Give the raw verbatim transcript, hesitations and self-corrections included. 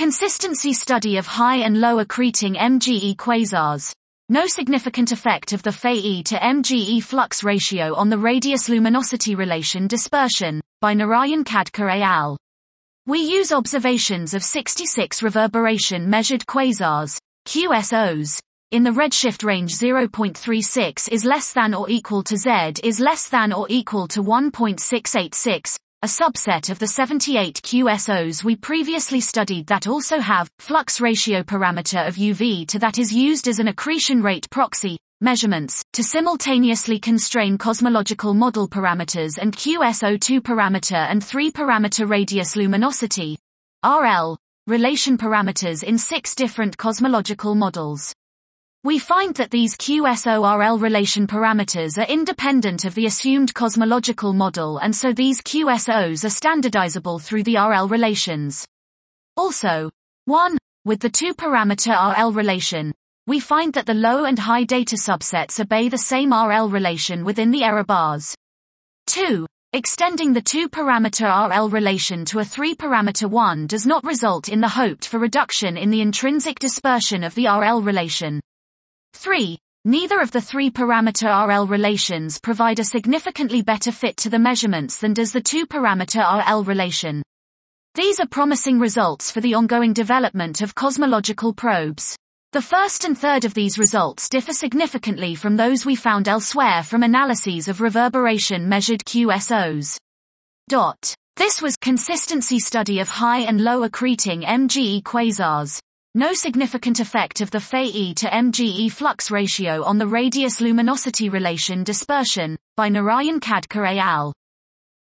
Consistency study of high and low accreting M G E quasars. No significant effect of the Fe E to M G E flux ratio on the radius-luminosity relation dispersion, by Narayan Khadkar et al. We use observations of sixty-six reverberation measured quasars, Q S Os, in the redshift range zero point three six is less than or equal to Z is less than or equal to one point six eight six, a subset of the seventy-eight Q S Os we previously studied that also have flux ratio parameter of U V to that is used as an accretion rate proxy measurements to simultaneously constrain cosmological model parameters and Q S O two parameter and three parameter radius luminosity R L relation parameters in six different cosmological models. We find that these Q S O R L relation parameters are independent of the assumed cosmological model, and so these Q S Os are standardizable through the R L relations. Also, one. With the two-parameter R L relation, we find that the low and high data subsets obey the same R L relation within the error bars. two. Extending the two-parameter R L relation to a three-parameter one does not result in the hoped for reduction in the intrinsic dispersion of the R L relation. three. Neither of the three-parameter R L relations provide a significantly better fit to the measurements than does the two-parameter R L relation. These are promising results for the ongoing development of cosmological probes. The first and third of these results differ significantly from those we found elsewhere from analyses of reverberation measured Q S Os. Dot. This was consistency study of high and low accreting M G E quasars. No significant effect of the Fe E to M G E flux ratio on the radius-luminosity relation dispersion, by Narayan Khadkar et al.